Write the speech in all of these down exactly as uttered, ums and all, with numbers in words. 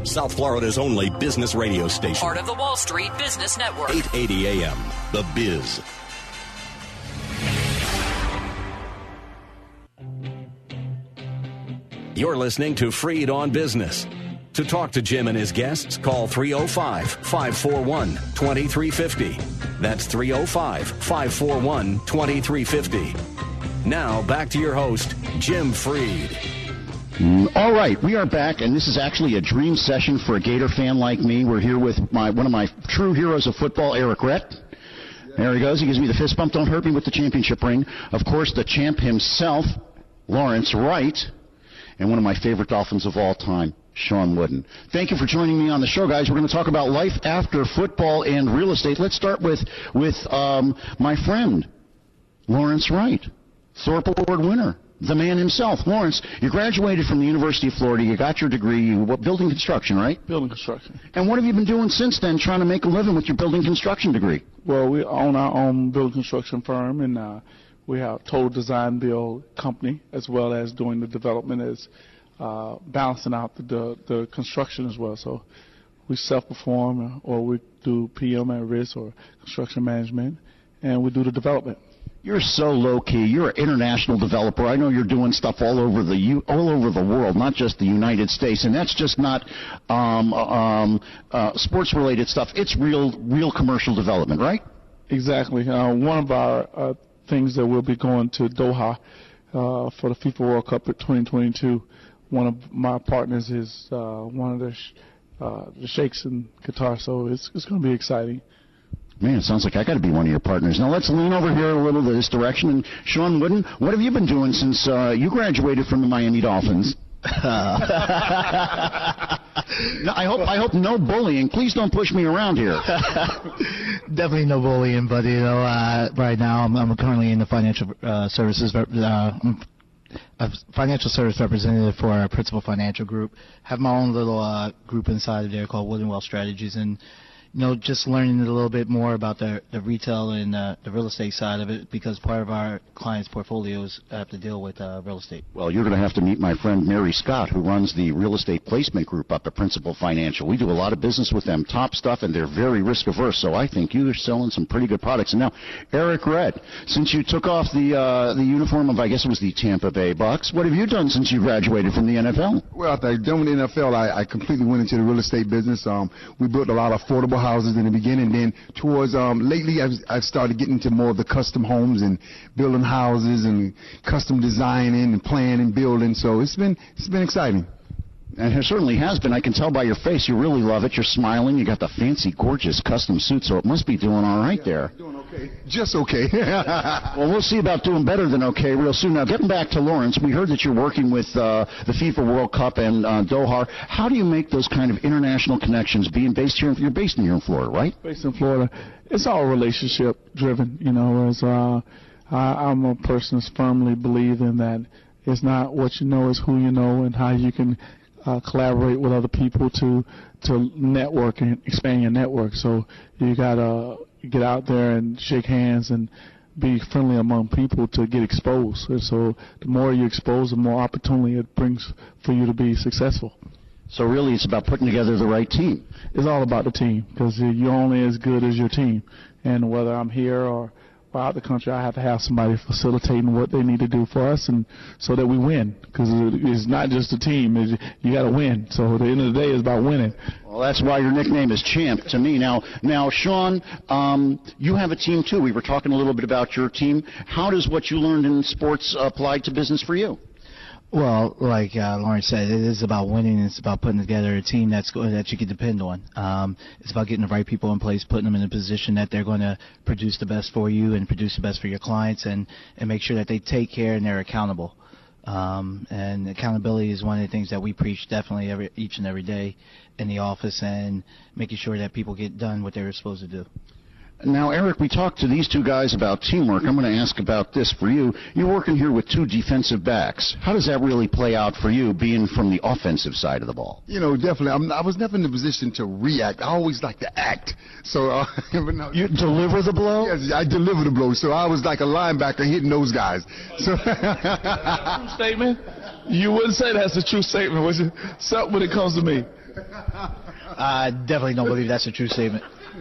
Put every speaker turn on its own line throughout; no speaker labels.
South Florida's only business radio station.
Part of the Wall Street Business Network.
eight eighty A M, The Biz. You're listening to Freed on Business. To talk to Jim and his guests, call three oh five, five four one, two three five oh. That's three oh five, five four one, two three five oh. Now, back to your host, Jim Freed.
Mm, all right, we are back, and this is actually a dream session for a Gator fan like me. We're here with my one of my true heroes of football, Eric Rett. There he goes. He gives me the fist bump. Don't hurt me with the championship ring. Of course, the champ himself, Lawrence Wright, and one of my favorite Dolphins of all time, Sean Wooden. Thank you for joining me on the show, guys. We're going to talk about life after football and real estate. Let's start with with um, my friend, Lawrence Wright, Thorpe Award winner, the man himself. Lawrence, you graduated from the University of Florida. You got your degree, you, what, building construction, right?
Building construction.
And what have you been doing since then, trying to make a living with your building construction degree?
Well, we own our own building construction firm, and uh, we have a total design build company, as well as doing the development as Uh, balancing out the, the the construction as well. So we self-perform, or we do P M at risk or construction management, and we do the development.
You're so low-key. You're an international developer. I know you're doing stuff all over the U- all over the world, not just the United States. And that's just not um, um, uh, sports-related stuff. It's real, real commercial development, right?
Exactly. Uh, one of our uh, things that we'll be going to Doha uh, for the FIFA World Cup at twenty twenty-two. One of my partners is uh, one of the sh- uh, the sheikhs in Qatar, so it's it's going to be exciting.
Man, it sounds like I got to be one of your partners. Now let's lean over here a little to this direction. And Sean Wooden, what have you been doing since uh, you graduated from the Miami Dolphins? no, I hope I hope no bullying. Please don't push me around here.
Definitely no bullying, but you know, uh, right now I'm, I'm currently in the financial uh, services. Uh, a financial service representative for our Principal Financial Group. Have my own little uh, group inside of there called Wooden Wealth Strategies, and you know, just learning a little bit more about the, the retail and uh, the real estate side of it, because part of our clients' portfolios have to deal with uh, real estate.
Well, you're going to have to meet my friend Mary Scott, who runs the real estate placement group up at Principal Financial. We do a lot of business with them, top stuff, and they're very risk-averse, so I think you're selling some pretty good products. And now, Eric Rett, since you took off the uh, the uniform of, I guess it was the Tampa Bay Bucks, what have you done since you graduated from the N F L?
Well, after I done with the N F L, I, I completely went into the real estate business. Um, we built a lot of affordable houses in the beginning. Then towards um, lately, I've, I've started getting into more of the custom homes and building houses and custom designing and planning and building. So it's been it's been exciting.
And it certainly has been. I can tell by your face you really love it. You're smiling. You got the fancy, gorgeous custom suit, so it must be doing all right there.
Yeah, doing okay. Just okay.
Well, we'll see about doing better than okay real soon. Now, getting back to Lawrence, we heard that you're working with uh, the FIFA World Cup and uh, Doha. How do you make those kind of international connections, being based here? You're based here in Florida, right?
Based in Florida. It's all relationship-driven, you know. As uh, I, I'm a person that's firmly believing that it's not what you know, it's who you know, and how you can Uh, collaborate with other people to to network and expand your network. So you gotta get out there and shake hands and be friendly among people to get exposed. And so the more you expose, the more opportunity it brings for you to be successful.
So really, it's about putting together the right team.
It's all about the team, because you're only as good as your team. And whether I'm here or out the country, I have to have somebody facilitating what they need to do for us, and so that we win. Because it's not just a team; it's, you got to win. So at the end of the day, it's about winning.
Well, that's why your nickname is Champ to me. Now, now, Sean, um, you have a team too. We were talking a little bit about your team. How does what you learned in sports apply to business for you?
Well, like uh, Lawrence said, it is about winning. It's about putting together a team that's go- that you can depend on. Um, it's about getting the right people in place, putting them in a position that they're going to produce the best for you and produce the best for your clients, and, and make sure that they take care and they're accountable. Um, and accountability is one of the things that we preach definitely every, each and every day in the office, and making sure that people get done what they're supposed to do.
Now, Eric, we talked to these two guys about teamwork. I'm going to ask about this for you. You're working here with two defensive backs. How does that really play out for you, being from the offensive side of the ball?
You know, definitely. I'm, I was never in the position to react. I always like to act. So, uh, no,
you deliver the blow?
Yes, I deliver the blow. So I was like a linebacker hitting those guys. So,
true statement. You wouldn't say that's a true statement, would you? Except when it comes to me.
I definitely don't believe that's a true statement.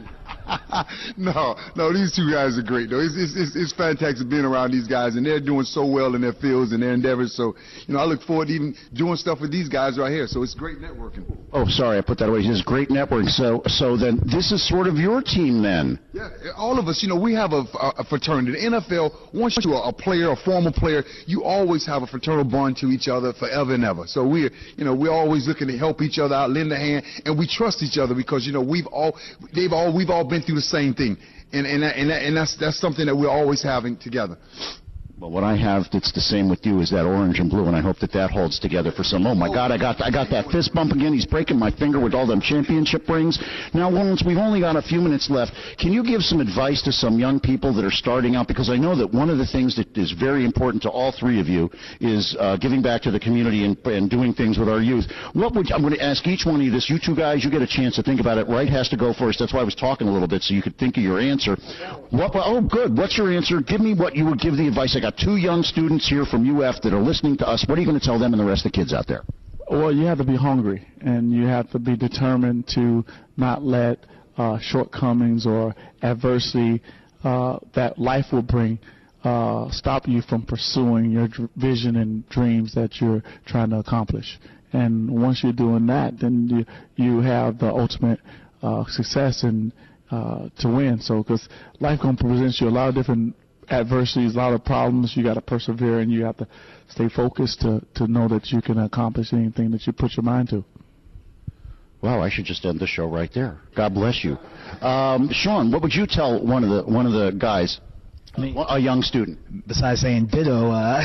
no, no, these two guys are great, though. It's, it's, it's, it's fantastic being around these guys, and they're doing so well in their fields and their endeavors. So, you know, I look forward to even doing stuff with these guys right here. So it's great networking.
Oh, sorry, I put that away. It's great networking. So, so then this is sort of your team then.
Yeah, all of us, you know, we have a, a fraternity. The N F L, once you're a player, a former player, you always have a fraternal bond to each other forever and ever. So we're, you know, we're always looking to help each other out, lend a hand, and we trust each other because, you know, we've all, they've all, we've all been through the same thing, and and and, and that's that's something that we're always having together.
Well, what I have that's the same with you is that orange and blue, and I hope that that holds together for some. Oh my God, I got I got that fist bump again. He's breaking my finger with all them championship rings. Now, Lawrence, we've only got a few minutes left. Can you give some advice to some young people that are starting out? Because I know that one of the things that is very important to all three of you is uh, giving back to the community and, and doing things with our youth. What would I'm going to ask each one of you this? You two guys, you get a chance to think about it. Wright has to go first. That's why I was talking a little bit, so you could think of your answer. What? Oh, good. What's your answer? Give me what you would give the advice. I got two young students here from U F that are listening to us. What are you going to tell them and the rest of the kids out there?
Well, you have to be hungry, and you have to be determined to not let uh, shortcomings or adversity uh, that life will bring uh, stop you from pursuing your dr- vision and dreams that you're trying to accomplish. And once you're doing that, then you, you have the ultimate uh, success and uh, to win. So, because life going to present you a lot of different adversities, a lot of problems. You got to persevere, and you have to stay focused to, to know that you can accomplish anything that you put your mind to.
Wow, I should just end the show right there. God bless you. Um, Sean, what would you tell one of the one of the guys,
I mean,
a young student?
Besides saying ditto, uh,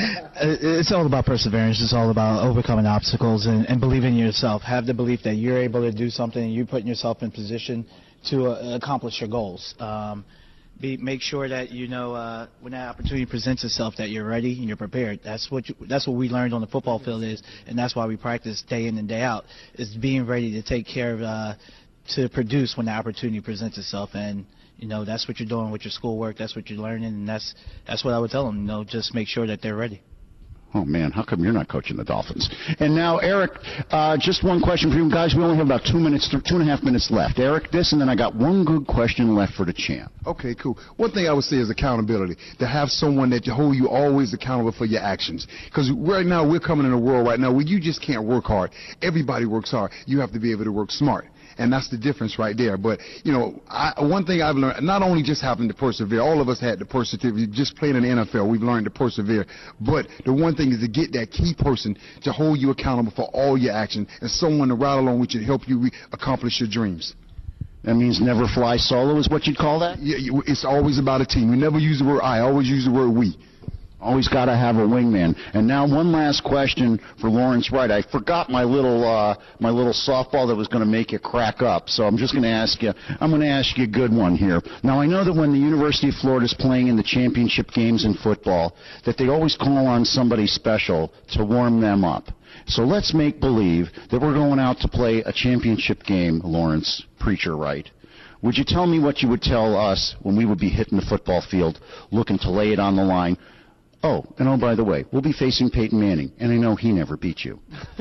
it's all about perseverance. It's all about overcoming obstacles and, and believing in yourself. Have the belief that you're able to do something, and you're putting yourself in position to uh, accomplish your goals. Um, Be, make sure that you know uh, when that opportunity presents itself that you're ready and you're prepared. That's what you, that's what we learned on the football field is, and that's why we practice day in and day out, is being ready to take care of, uh, to produce when the opportunity presents itself. And you know that's what you're doing with your schoolwork. That's what you're learning, and that's that's what I would tell them. You know, just make sure that they're ready.
Oh, man, how come you're not coaching the Dolphins? And now, Eric, uh, just one question for you guys. We only have about two minutes, two and a half minutes left. Eric, this, and then I got one good question left for the champ.
Okay, cool. One thing I would say is accountability. To have someone that you hold you always accountable for your actions. Because right now, we're coming in a world right now where you just can't work hard. Everybody works hard. You have to be able to work smart. And that's the difference right there. But, you know, I, one thing I've learned, not only just having to persevere, all of us had to persevere. Just playing in the N F L, we've learned to persevere. But the one thing is to get that key person to hold you accountable for all your actions and someone to ride along with you to help you re- accomplish your dreams.
That means never fly solo is what you'd call that?
Yeah, you, it's always about a team. We never use the word I. I always use the word we.
Always got to have a wingman. And now one last question for Lawrence Wright. I forgot my little uh, my little softball that was going to make you crack up. So I'm just going to ask you. I'm going to ask you a good one here. Now I know that when the University of Florida is playing in the championship games in football, that they always call on somebody special to warm them up. So let's make believe that we're going out to play a championship game, Lawrence Preacher Wright. Would you tell me what you would tell us when we would be hitting the football field, looking to lay it on the line? Oh, and oh, by the way, we'll be facing Peyton Manning, and I know he never beat you.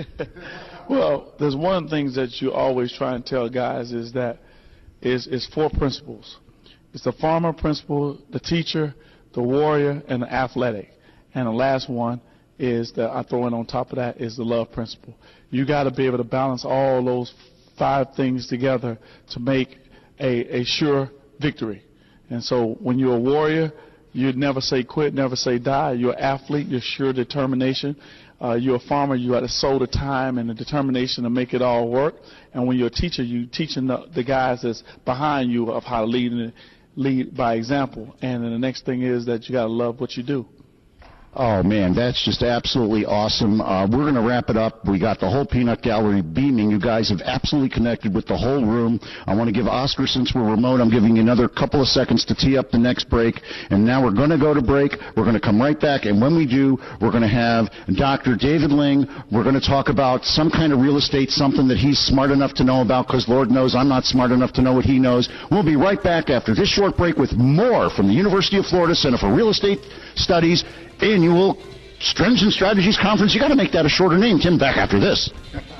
Well, there's one of the things that you always try and tell guys is that is is four principles. It's the farmer principle, the teacher, the warrior, and the athletic. And the last one is that I throw in on top of that is the love principle. You got to be able to balance all those five things together to make a, a sure victory. And so when you're a warrior, you'd never say quit, never say die. You're an athlete, you're sure determination. Uh, you're a farmer, you got to sow the time and the determination to make it all work. And when you're a teacher, you're teaching the, the guys that's behind you of how to lead, and lead by example. And then the next thing is that you got to love what you do.
Oh, man, that's just absolutely awesome. Uh, we're going to wrap it up. We got the whole Peanut Gallery beaming. You guys have absolutely connected with the whole room. I want to give Oscar, since we're remote, I'm giving you another couple of seconds to tee up the next break. And now we're going to go to break. We're going to come right back. And when we do, we're going to have Doctor David Ling. We're going to talk about some kind of real estate, something that he's smart enough to know about, because Lord knows I'm not smart enough to know what he knows. We'll be right back after this short break with more from the University of Florida Center for Real Estate Studies Annual Trends and Strategies Conference. You got to make that a shorter name, Tim. Back after this.